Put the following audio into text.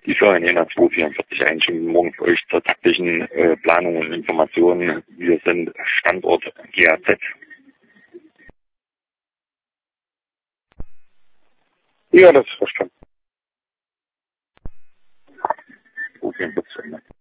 ISA in Jena 244 eigentlich morgen für euch zur taktischen Planung und Informationen. Wir sind Standort GAZ. Ja, das ist verstanden. 244.